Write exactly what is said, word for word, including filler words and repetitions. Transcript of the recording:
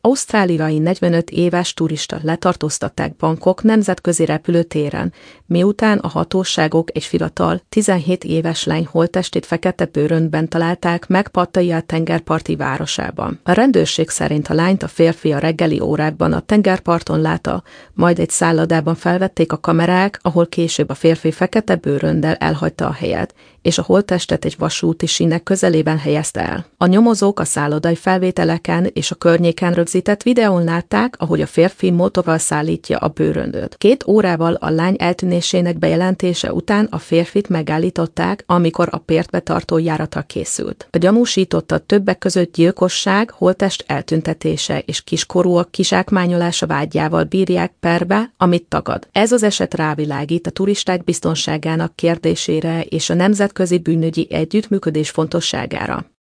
Ausztráliai negyvenöt éves turista letartóztatták Bangkok nemzetközi repülőtéren, miután a hatóságok egy fiatal, tizenhét éves lány holttestét fekete bőröndben találták meg Pattaya tengerparti városában. A rendőrség szerint a lányt a férfi a reggeli órákban a tengerparton látta, majd egy szállodában felvették a kamerák, ahol később a férfi fekete bőrönddel elhagyta a helyet, és a holttestet egy vasúti sínek közelében helyezte el. A nyomozók a szállodai felvételeken és a környéken rögzített videón látták, ahogy a férfi motorral szállítja a bőröndöt. Két órával a lány eltűnésének bejelentése után a férfit megállították, amikor a pértbe tartó járata készült. A gyanúsítottat többek között gyilkosság, holttest eltüntetése és kiskorúak kizsákmányolása vágyával bírják perbe, amit tagad. Ez az eset rávilágít a turisták biztonságának kérdésére és a nemzetközi bűnügyi együttműködés fontosságára.